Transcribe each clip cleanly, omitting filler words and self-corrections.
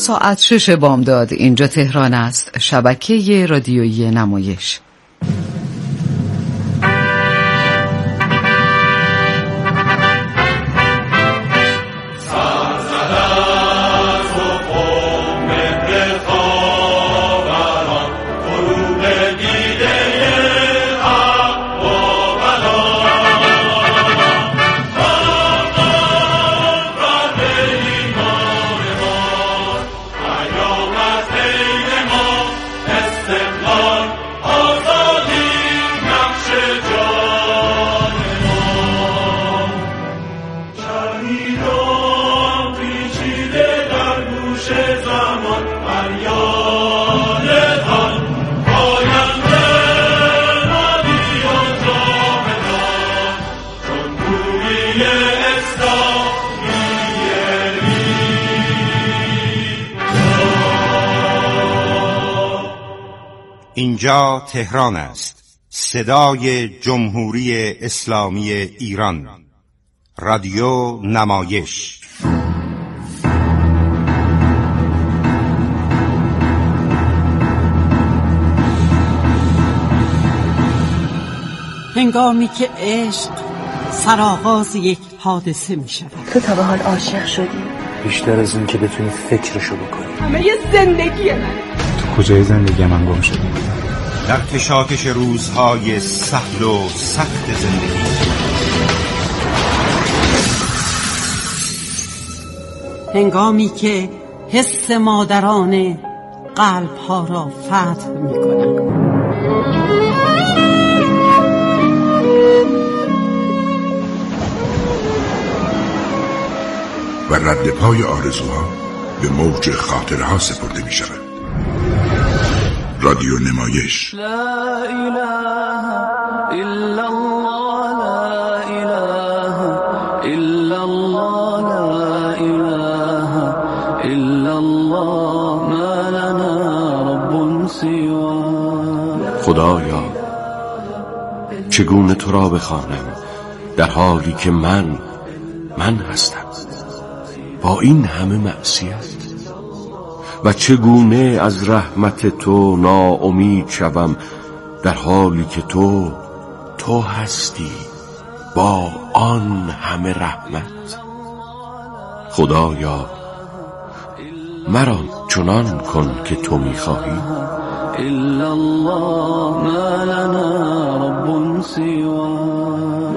ساعت 6 بامداد اینجا تهران است، شبکه رادیویی نمایش. اینجا تهران است، صدای جمهوری اسلامی ایران، رادیو نمایش. هنگامی که عشق سرآغاز یک حادثه می شود. تو تا به حال عاشق شدی؟ بیشتر از این که بتونی فکرشو بکنی. همه یه زندگی منه. تو کجای زندگی من گم شدی؟ در کشاکش روزهای سهل و سخت زندگی. هنگامی که حس مادرانه قلب‌ها را فتح می‌کند. و رد پای آرزوها به موج خاطرها سپرده می شود. رادیو نمایش. لا اله الا الله، لا اله الا الله، لا اله الا الله، ما لنا رب سواه. خدایا چگونه تو را بخوانم در حالی که من هستم با این همه معصیت، و چگونه از رحمت تو ناامید شوم در حالی که تو هستی با آن همه رحمت. خدایا مرا چنان کن که تو می‌خواهی. الا الله ما لنا رب سواه.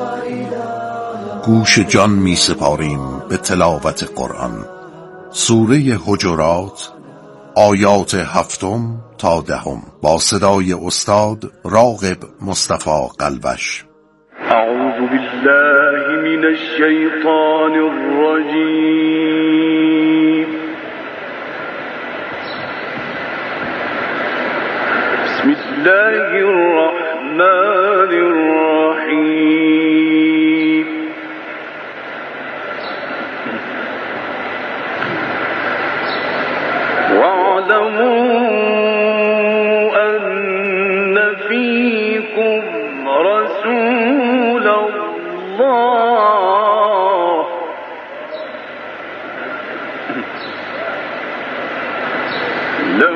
گوش جان می سپاریم به تلاوت قرآن. سوره حجرات آیات 7 تا 10 با صدای استاد راغب مصطفی قلبش. اعوذ بالله من الشیطان الرجیم. بسم الله الرحمن الرحیم. واعلموا أن فيكم رسول الله لو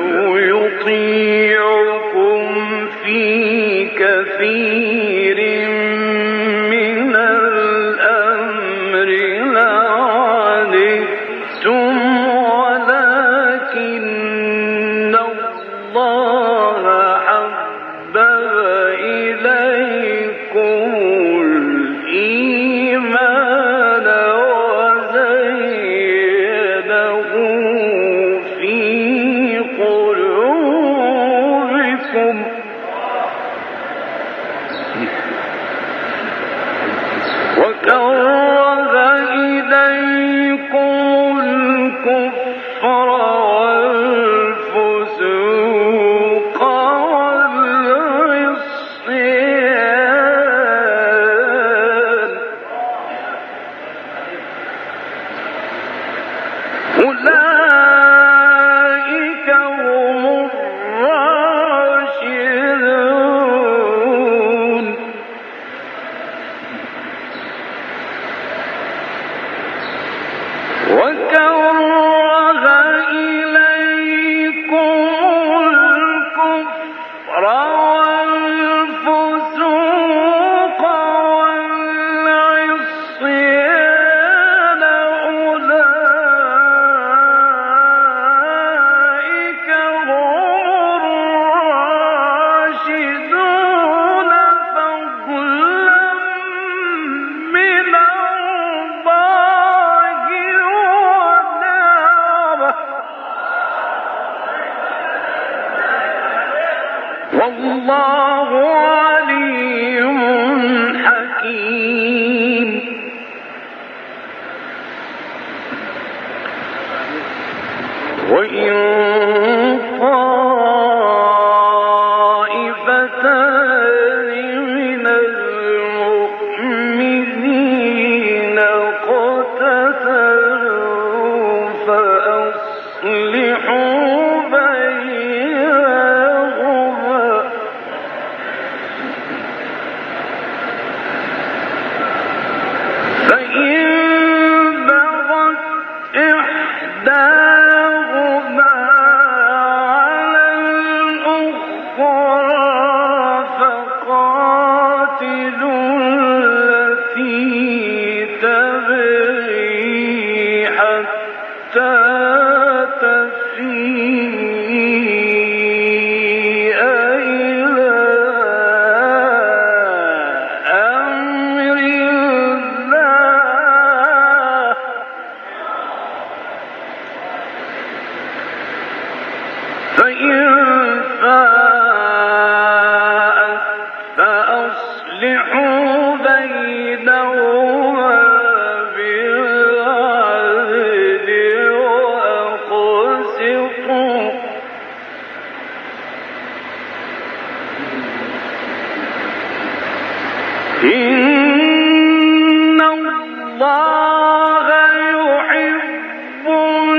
يطيعكم في كثير من الأمر لعنتم والله عليم حكيم وإن طائفتان من المؤمنين اقتتلوا فأصلحوا بينهما فإن بغت إحداهما على الأخرى فقاتلوا التي تبغي حتى تفيء إلى أمر الله فإن فاءت فأصلحوا بينهما بالعدل وأقسطوا إن الله يحب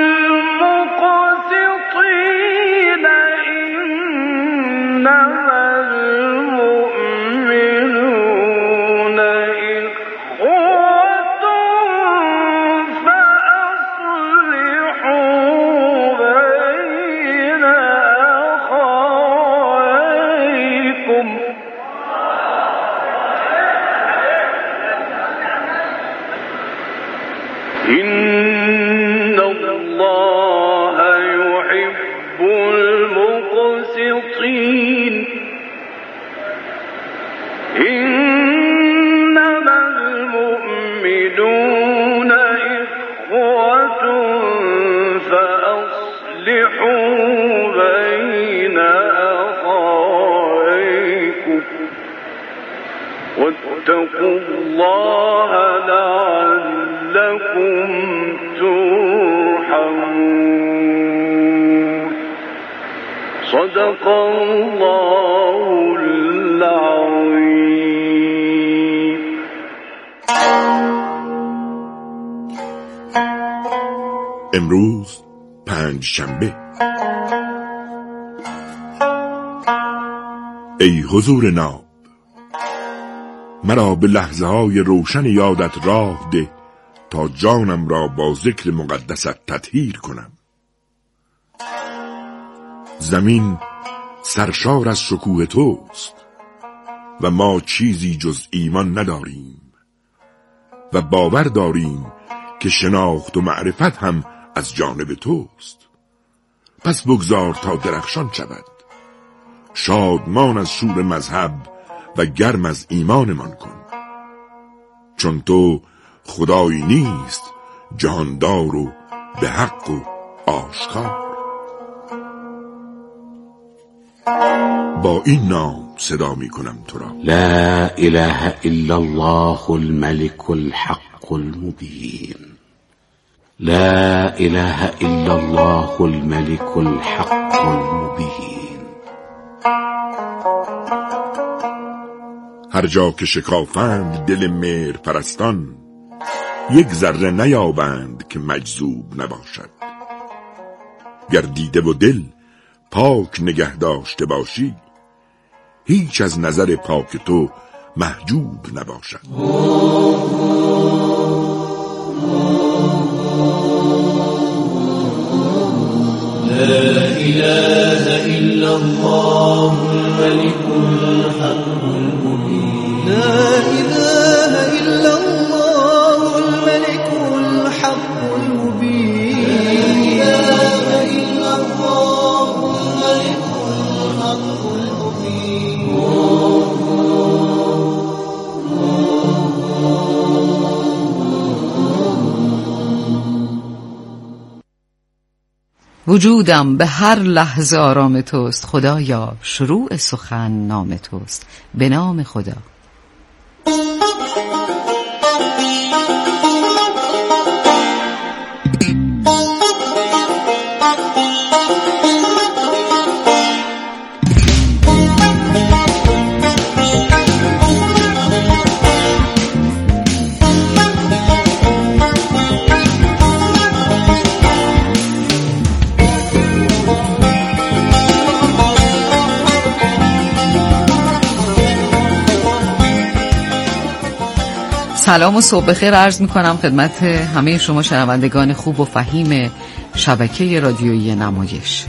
المقسطين إنما المؤمنون إخوة فأصلحوا بين أخويكم إن الله يحب المقسطين إنما المؤمنون إخوة فأصلحوا بين أخويكم واتقوا الله لعلكم ترحمون صدق الله العظيم. امروز پنجشنبه. ای حضور ناب، مرا به لحظه های روشن یادت راه ده تا جانم را با ذکر مقدست تطهیر کنم. زمین سرشار از شکوه توست و ما چیزی جز ایمان نداریم و باور داریم که شناخت و معرفت هم از جانب توست. پس بگذار تا درخشان شود، شادمان از شور مذهب و گرم از ایمانمان کن، چون تو خدایی نیست جهاندار و به حق و آشکار. با این نام صدا می کنم تو را: لا اله الا الله الملك الحق المبين. لا اله الا الله الملك الحق المبين. هر جا که شکافند دل مهر پرستان، یک ذره نیابند که مجذوب نباشد. گر دیده و دل پاک نگه داشته باشی، هیچ از نظر پاک تو محجوب نباشد. لا إله إلا الله الملك الحق المبين. لا إله إلا الله الملك الحق المبين. لا إله إلا الله الملك الحق المبين. وجودم به هر لحظه آرام توست. خدایا شروع سخن نام توست. به نام خدا. سلام و صبح بخیر عرض می کنم خدمت همه شما شنوندگان خوب و فهیم شبکه رادیویی نمایش.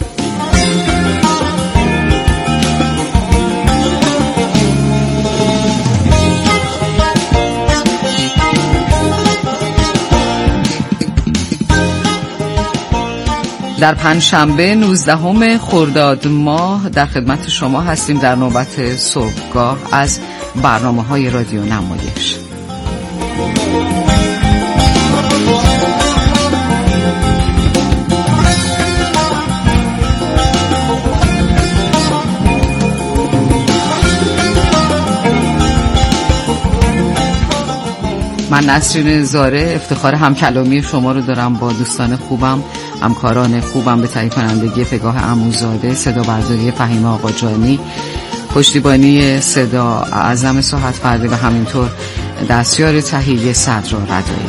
در پنجشنبه 19 خرداد ماه در خدمت شما هستیم در نوبت صبحگاه از برنامه‌های رادیو نمایش. من نسرین زاره افتخار همکلامی شما رو دارم با دوستان خوبم، همکاران خوبم به تهیه کنندگی پگاه عموزاده، صدا برداری فهیم آقاجانی، پشتیبانی صدا اعظم صحت پرده و همینطور دستیار تهیه صدرا رضایی.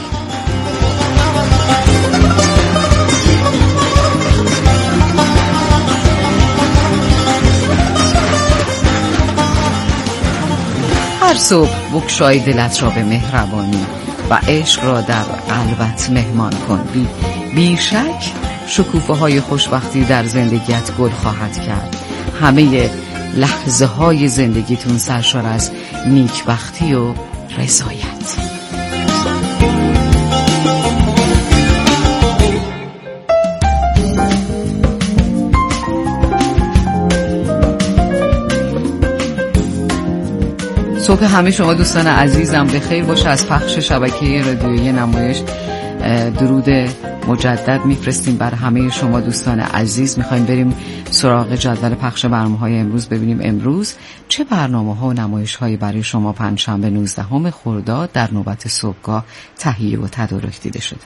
هر صبح بگشای دلت را به مهربانی و عشق را در قلبت مهمان کن. بی شک شکوفه های خوشبختی در زندگیت گل خواهد کرد. همه لحظه های زندگیتون سرشار از نیکبختی و رضایت. صبح همه شما دوستان عزیزم به خیر باشه. از پخش شبکه رادیویی نمایش درود مجدد میفرستیم بر همه شما دوستان عزیز. میخوایم بریم سراغ جدول پخش برنامه‌های امروز، ببینیم امروز چه برنامه‌ها و نمایش‌هایی برای شما پنجشنبه 19 خرداد در نوبت صبحگاه تهیه و تدارک دیده شده.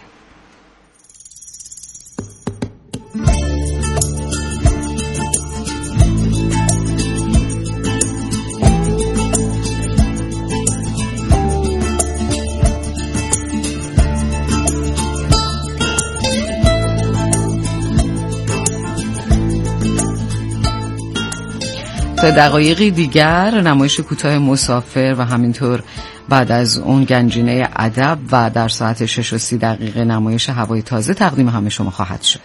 تا دقایقی دیگر نمایش کوتاه مسافر و همینطور بعد از اون گنجینه ادب و در ساعت 6:30 نمایش هوای تازه تقدیم همه شما خواهد شد.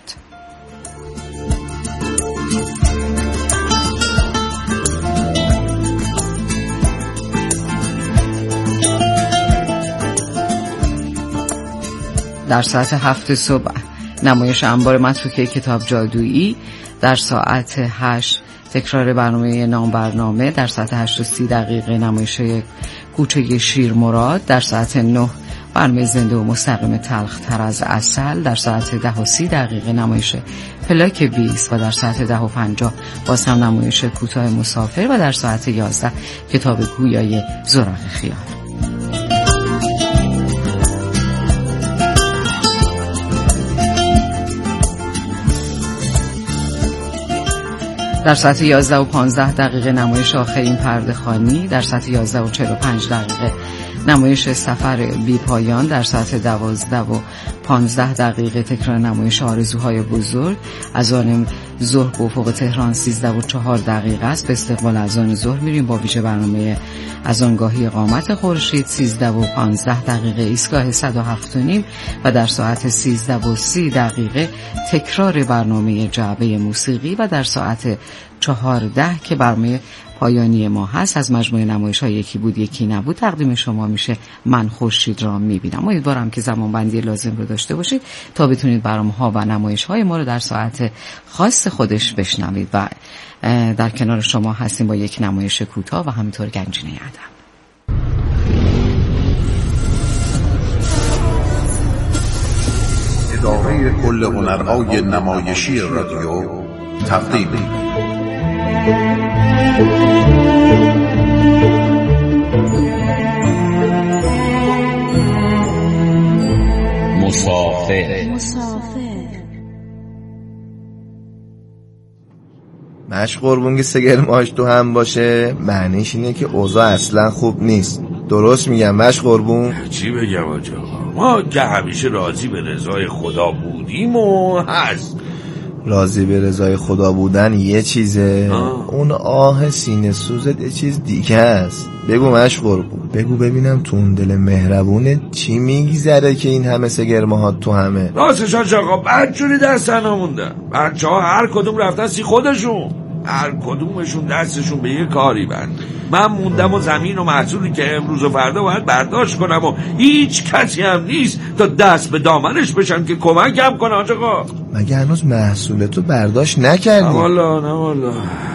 در ساعت 7 صبح نمایش انبار متروکه کتاب جادویی، در ساعت 8 تکرار برنامه نامبرنامه، در ساعت 8:30 نمایش کوچه شیر مراد، در ساعت 9 برنامه زنده و مستقیم تلخ تر از عسل، در ساعت 10:30 نمایش پلاک 20 و در ساعت 10:50 باز هم نمایش کوتاه مسافر و در ساعت 11 کتاب گویای زرق خیال. در ساعت 11:15 نمایش آخرین پرده خوانی، در ساعت 11:45 نمایش سفر بی پایان، در ساعت 12:15 تکرار نمایش آرزوهای بزرگ. اذان ظهر به افق تهران 13:04 است. به استقبال اذان ظهر میریم با ویژه برنامه اذانگاهی قامت خورشید. 13:15 ایستگاه 107.5 و در ساعت 13:30 تکرار برنامه جعبه موسیقی و در ساعت 14 که برنامه پایانی ما هست از مجموعه نمایش‌های یکی بود یکی نبود تقدیم شما میشه. من خورشید را میبینم. امیدوارم که زمانبندی لازم رو داشته باشید تا بتونید برنامه‌ها و نمایش‌های ما رو در ساعت خاص خودش بشنوید و در کنار شما هستیم با یک نمایش کوتاه و همینطور گنجینه ادب. اداره کل هنرهای نمایشی رادیو تقدیم مسافر. مش قربون که سگر ماش تو هم باشه معنیش اینه که اوضاع اصلا خوب نیست. درست میگم مش قربون؟ چی بگم آجا، ما که همیشه راضی به رضای خدا بودیم و هست. راضی به رضای خدا بودن یه چیزه، اون آه سینه سوزت یه چیز دیگه است. بگو مش قربون، بگو ببینم تو اون دل مهربونه چی میگذره که این همه سگرماهات تو همه. راستش آقا بدجوری دستن نموندن. بچه ها هر کدوم رفتن سی خودشون، هر کدومشون دستشون به یه کاری بند. من موندم و زمین و محصولی که امروز و فردا باید برداشت کنم و هیچ کسی هم نیست تا دست به دامنش بشن که کمکم کنه. آقا مگه هنوز محصولتو برداشت نکردی؟ نه والا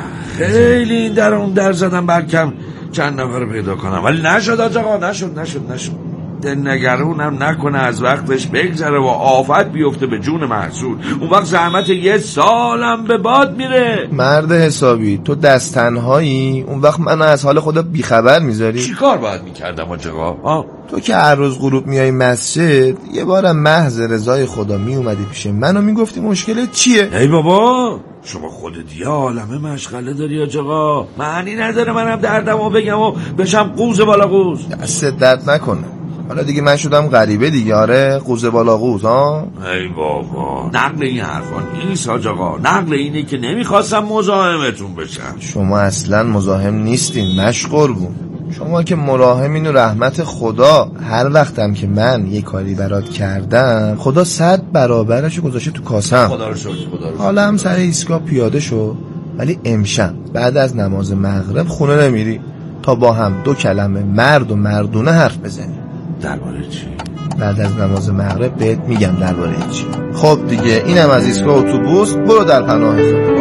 خیلی این در اون در زدم برکم چند نفر پیدا کنم، ولی نشد آقا، نشد. نگرونم نکنه از وقتش بگذره و آفت بیفته به جون محصول، اون وقت زحمت یه سالم به باد میره. مرد حسابی تو دست تنهایی، اون وقت منو از حال خدا بیخبر میذاری؟ چی کار باید میکردم آقا؟ تو که هر روز غروب میای مسجد، یه بارم محض رضای خدا میومدی پیش منو میگفتی مشکلت چیه؟ ای بابا شما خودت یه عالمه مشغله داری آقا، معنی نداره منم دردمو بگم و بشم قوز بالا قوز. دست درد نکنه، حالا دیگه من شدم غریبه دیگه. آره قوز بالا قوز ها. ای بابا نقل این حرفا نیست آقا، نقل اینه که نمیخواستم مزاحمتون بشم. شما اصلا مزاحم نیستین مش قربون، شما که مراحمین و رحمت خدا. هر وقتم که من یه کاری برات کردم خدا 100 برابرشو گذاشته تو کاسم. خدا رو شکر. حالا هم سر ایستگاه پیاده شو، ولی امشب بعد از نماز مغرب خونه نمیری تا با هم 2 کلمه مرد و مردونه حرف بزنی. درباره چی؟ بعد از نماز مغرب بهت میگم درباره چی. خب دیگه اینم از ایستگاه اتوبوس، برو در پناه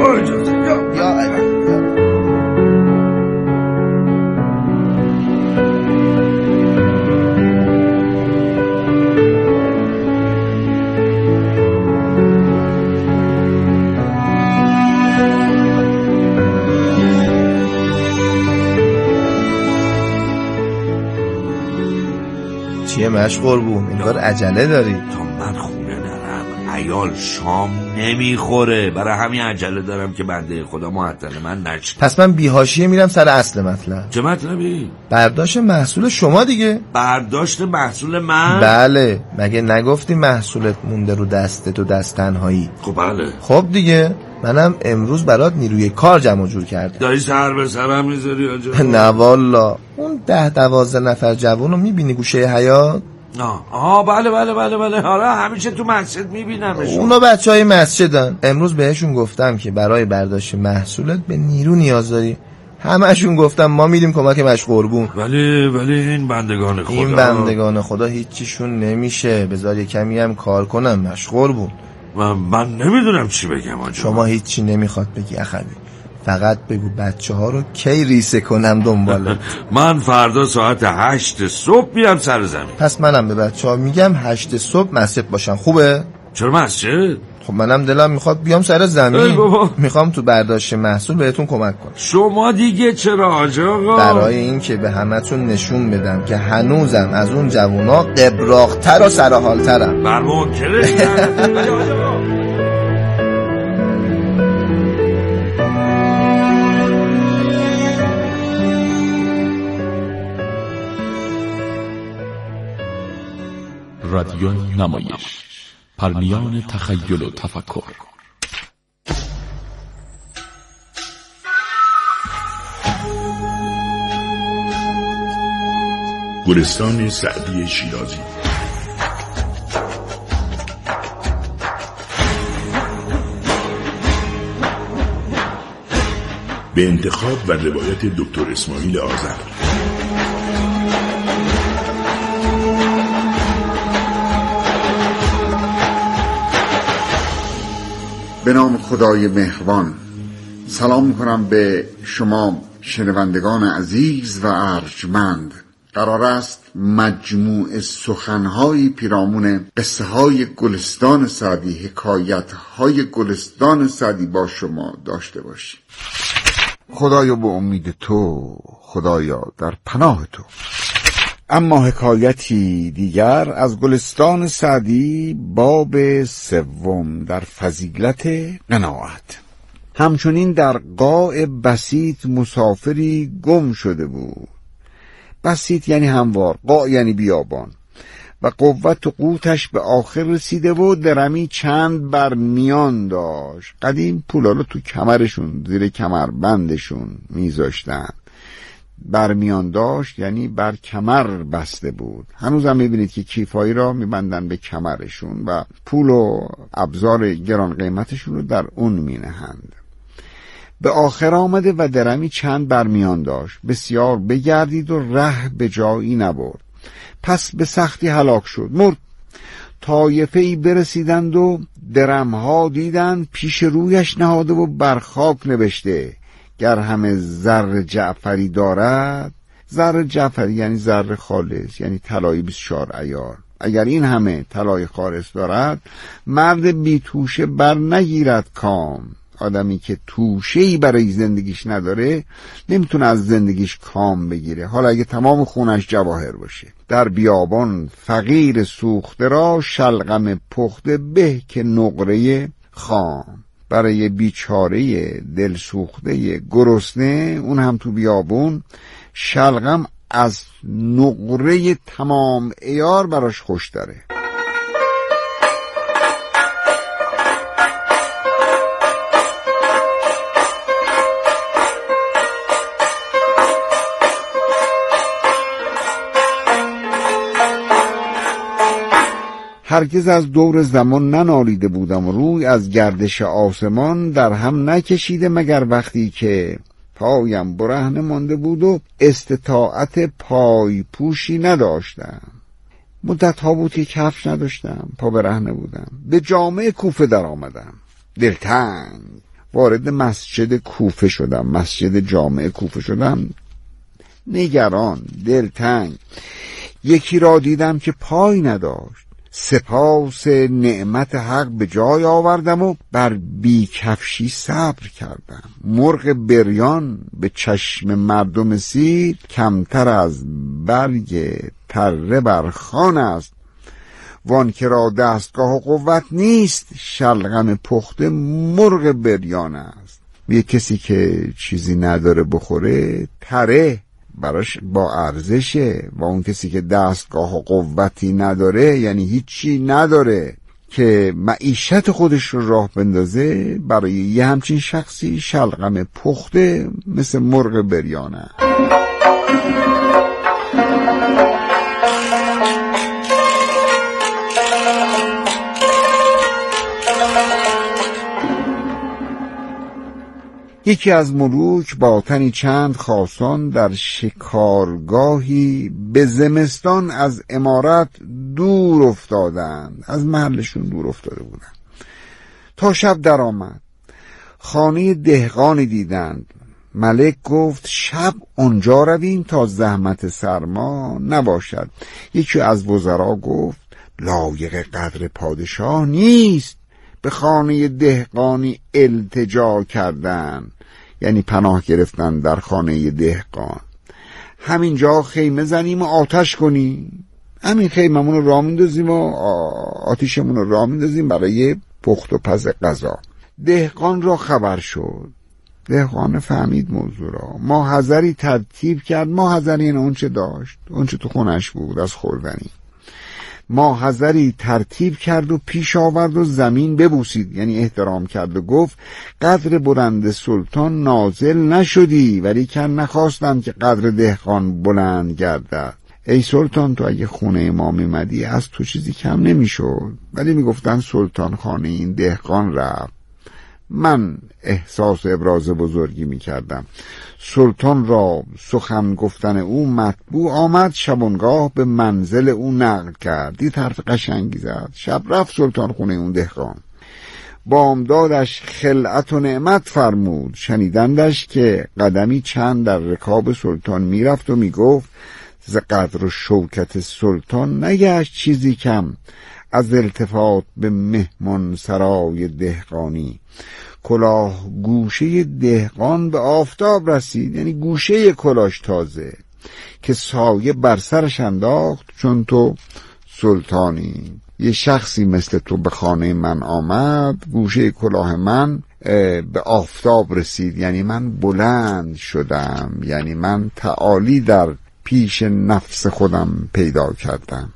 خدا. یا ایوان. چیه مشغول بود؟ انگار عجله داری. تا من خونه نرم عیال شام نمیخوره، برای همین عجله دارم که بنده خدا معطل من نشه. پس من بی‌حاشیه میرم سر اصل مطلب. چه مطلبی؟ برداشت محصول شما دیگه. برداشت محصول من؟ بله، مگه نگفتی محصولت مونده رو دستت و دست تنهایی؟ خب بله. خب دیگه منم امروز برات نیروی کار جمع جور کردم. داری سر به سرم میذاری آجا؟ نه والا، اون 10-12 نفر جوانو میبینی گوشه حیاط؟ بله آره همیشه تو مسجد میبینمشون. اونا بچهای مسجدن. امروز بهشون گفتم که برای برداشت محصولت به نیرو نیاز داری. همشون گفتم ما میریم کمک مش قربون. ولی این بندگان خدا هیچیشون نمیشه. بذار یه کمی هم کار کنم مش قربون. من نمیدونم چی بگم آجا. شما هیچی نمیخواد بگی اخوی، فقط بگو بچه ها رو کی ریسه کنم دنباله. من فردا ساعت 8 صبح میرم سر زمین. پس منم به بچه ها میگم 8 صبح مسجد باشن. خوبه؟ چرا مسجد؟ خب منم دلم میخواد بیام سر زمین. میخوام تو برداشت محصول بهتون کمک کنم. شما دیگه چرا آجا؟ برای این که به همتون نشون بدم که هنوزم از اون جوونا قبراق‌تر و سرحال‌ترم. بر موکله. رادیو نمایش، پرنیان تخیل و تفکر. گلستان سعدی شیرازی. به انتخاب و روایت دکتر اسماعیل آذر. به نام خدای مهربان. سلام می‌کنم به شما شنوندگان عزیز و ارجمند. قرار است مجموع سخنهای پیرامون قصه های گلستان سعدی، حکایت های گلستان سعدی با شما داشته باشیم. خدایا به امید تو، خدایا در پناه تو. اما حکایتی دیگر از گلستان سعدی، باب 3 در فضیلت قناعت. همچنین در قاع بسیط مسافری گم شده بود. بسیط یعنی هموار، قاع یعنی بیابان، و قوت و قوتش به آخر رسیده بود. درمی چند بر میان داشت. قدیم پولا رو تو کمرشون، زیر کمربندشون میذاشتن. بر میان داشت یعنی بر کمر بسته بود. هنوز هم میبینید که کیفایی را میبندن به کمرشون و پول و ابزار گران قیمتشون رو در اون مینهند. به آخر آمده و درمی چند بر میان داشت. بسیار بگردید و ره به جایی نبرد. پس به سختی هلاک شد، مرد. طایفه ای برسیدند و درمها دیدند پیش رویش نهاده و بر خاک نوشته: گر همه زر جعفری دارد. زر جعفری یعنی زر خالص، یعنی طلای 24 عیار. اگر این همه طلای خالص دارد، مرد بی توشه بر نگیرد کام. آدمی که توشه‌ای برای زندگیش نداره نمیتونه از زندگیش کام بگیره، حالا اگه تمام خونش جواهر باشه. در بیابان فقیر سوخته را، شلغم پخته به که نقره خام. برای بیچاره دل سوخته گرسنه، اون هم تو بیابون، شلغم از نقره تمام عیار براش خوش داره. هرگز از دور زمان ننالیده بودم و روی از گردش آسمان در هم نکشیده، مگر وقتی که پایم برهنه مانده بود و استطاعت پای پوشی نداشتم. مدت ها بود که کفش نداشتم، پا برهنه بودم. به جامع کوفه در آمدم، دلتنگ. وارد مسجد کوفه شدم، مسجد جامع کوفه شدم، نگران، دلتنگ. یکی را دیدم که پای نداشت. سپاس نعمت حق به جای آوردم و بر بیکفشی صبر کردم. مرغ بریان به چشم مردم سیر، کمتر از برگ تره بر خوان است. وان که را دستگاه و قوت نیست، شلغم پخته مرغ بریان است. یه کسی که چیزی نداره بخوره، تره براش با ارزشه، و اون کسی که دستگاه و قوتی نداره، یعنی هیچی نداره که معیشت خودش رو راه بندازه، برای یه همچین شخصی شلغم پخته مثل مرغ بریانه. یکی از ملوک با تنی چند خاصان در شکارگاهی به زمستان از عمارت دور افتادند، از محلشون دور افتاده بودند. تا شب در آمد، خانه دهقانی دیدند. ملک گفت شب اونجا رویم تا زحمت سرما نباشد. یکی از وزرا گفت لایق قدر پادشاه نیست به خانه دهقانی التجا کردن، یعنی پناه گرفتن در خانه دهقان. همینجا خیمه زنیم و آتش کنیم، همین خیممون رو راه میندازیم و آتیشمون رو راه میندازیم برای پخت و پز غذا. دهقان را خبر شد. دهقان فهمید موضوع را، ماحضری ترتیب کرد. ماحضری این اون چه داشت، اون چه تو خونش بود از خوردنی. ماحضری ترتیب کرد و پیش آورد و زمین ببوسید، یعنی احترام کرد و گفت قدر بلند سلطان نازل نشدی، ولی که نخواستم که قدر دهقان بلند گردد. ای سلطان، تو اگه خونه ما میمدی از تو چیزی کم نمیشد، ولی میگفتن سلطان خانه این دهقان رفت. من احساس ابراز بزرگی میکردم. سلطان را سخن گفتن او مطبوع آمد، شبانگاه به منزل او نقل کرد. دید حرف قشنگی زد. شب رفت سلطان خونه اون دهقان. بامدادش خلعت و نعمت فرمود. شنیدندش که قدمی چند در رکاب سلطان میرفت و میگفت ز قدر و شوکت سلطان نگشت چیزی کم از التفات به مهمان سرای دهقانی. کلاه گوشه دهقان به آفتاب رسید، یعنی گوشه کلاش تازه که سایه بر سرش انداخت چون تو سلطانی. یه شخصی مثل تو به خانه من آمد، گوشه کلاه من به آفتاب رسید، یعنی من بلند شدم، یعنی من تعالی در پیش نفس خودم پیدا کردم.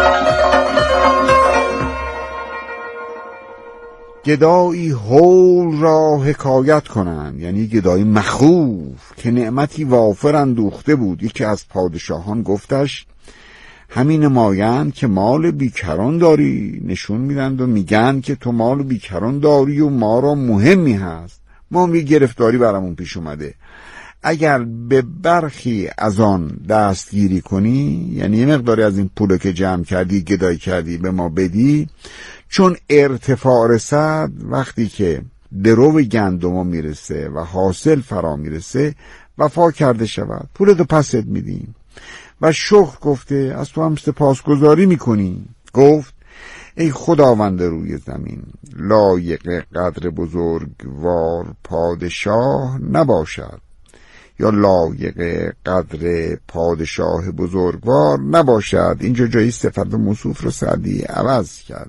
گدایی هول را حکایت کنند، یعنی گدایی مخوف که نعمتی وافر اندوخته بود. یکی از پادشاهان گفتش همین نمایند که مال بیکران داری، نشون میدند و میگن که تو مال بیکران داری و ما را مهمی هست، ما هم یه گرفتاری برامون پیش اومده، اگر به برخی از آن دستگیری کنی، یعنی یه مقداری از این پولو که جمع کردی گدایی کردی به ما بدی، چون ارتفاع رسد، وقتی که درو گندم میرسه و حاصل فرا میرسه وفا کرده شود، پولتو پست میدیم. و شکر گفته از تو هم سپاسگزاری میکنی. گفت ای خداوند روی زمین، لایق قدر بزرگوار پادشاه نباشد، یا لایق قدر پادشاه بزرگوار نباشد. اینجا جایی صفت موصوف رو سعدی عوض کرده.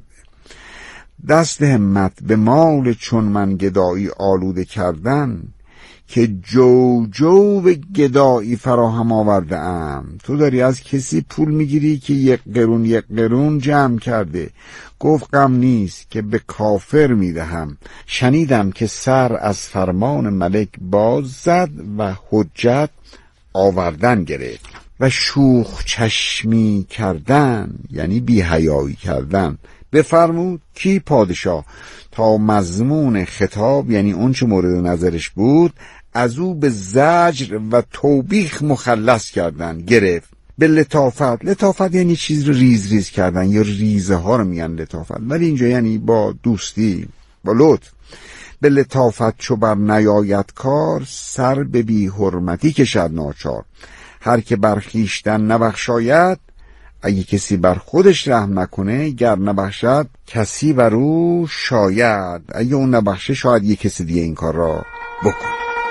دست همت به مال چون من گدایی آلوده کردن، که جو به گدایی فراهم آورده ام. تو داری از کسی پول میگیری که یک قرون جمع کرده. گفت غم نیست که به کافر میدهم. شنیدم که سر از فرمان ملک باز زد و حجت آوردن گرفت و شوخ چشمی کردن، یعنی بی حیایی کردن. بفرمود کی؟ پادشاه. تا مضمون خطاب، یعنی اون چه مورد نظرش بود، از او به زجر و توبیخ مخلص کردن گرفت. به لطافت یعنی چیز رو ریز کردن، یا ریزه ها رو میگن لطافت، ولی اینجا یعنی با دوستی، با لطف. به لطافت چو بر نیاید کار، سر به بی حرمتی کشد ناچار. هر که بر خویشتن نبخشاید، اگه کسی بر خودش رحم نکنه، گر نبخشد کسی بر او شاید. اگه اون نبخشه شاید یه کسی دیگه این کار را بکنه.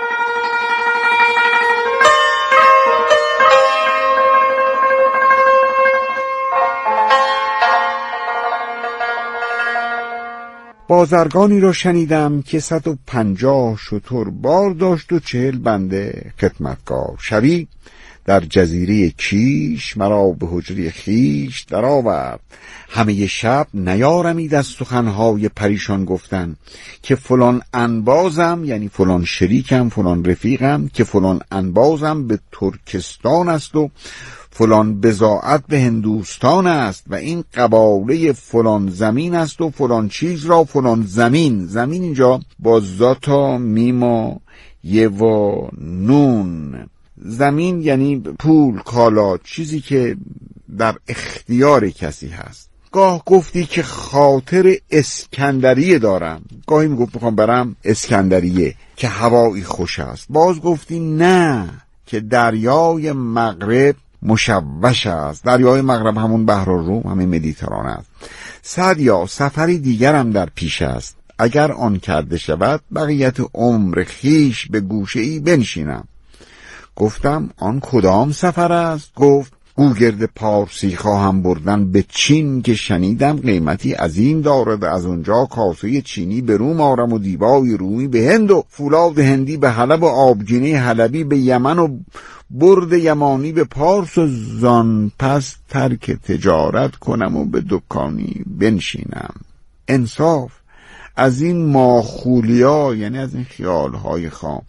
بازرگانی را شنیدم که 150 شتر بار داشت و 40 بنده خدمتگار. شبی در جزیره کیش مرا به حجره خیش در آورد. همه شب نیارمید از سخنهای پریشان گفتن، که فلان انبازم، یعنی فلان شریکم، فلان رفیقم، که فلان انبازم به ترکستان است و فلان بضاعت به هندوستان است و این قباله فلان زمین است و فلان چیز را فلان زمین. زمین اینجا با ذاتا میما یه و نون. زمین یعنی پول، کالا، چیزی که در اختیار کسی هست. گاه گفتی که خاطر اسکندریه دارم، گاهی میگفت میخوام برم اسکندریه که هوایی خوش است. باز گفتی نه، که دریای مغرب مشوش است. دریای مغرب همون بحر الروم، همین مدیترانه است. سعدیا سفری دیگرم در پیش است، اگر آن کرده شود بقیت عمر خیش به گوشه ای بنشینم. گفتم آن کدام سفر است؟ گفت گوگرد پارسی خواهم بردن به چین، که شنیدم قیمتی عظیم دارد. از اونجا کاسه چینی به روم آرم و دیبای رومی به هند و فولاد هندی به حلب و آبگینه حلبی به یمن و برد یمانی به پارس و زان پس ترک تجارت کنم و به دکانی بنشینم. انصاف از این ماخولیا، یعنی از این خیالهای خام،